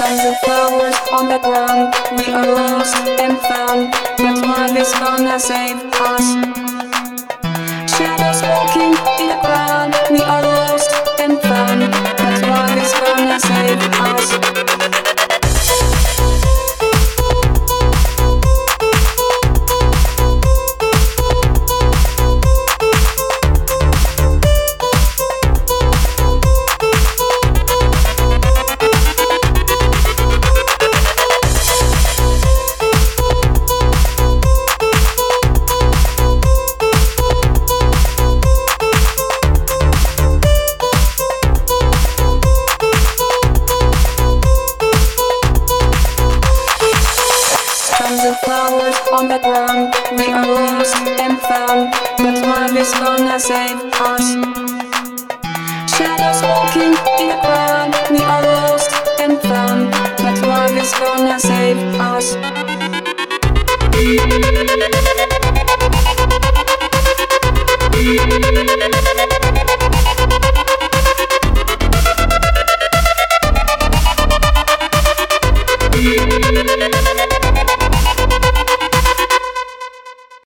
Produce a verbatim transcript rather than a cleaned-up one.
Tons of flowers on the ground, we are lost and found, but love is gonna save us. Shadows walking in the ground, we are lost and found, but love is gonna save us. Tons of flowers on the ground, we are lost and found, but love is gonna save us. Shadows walking in the ground, we are lost and found, but love is gonna save us. We'll be right back.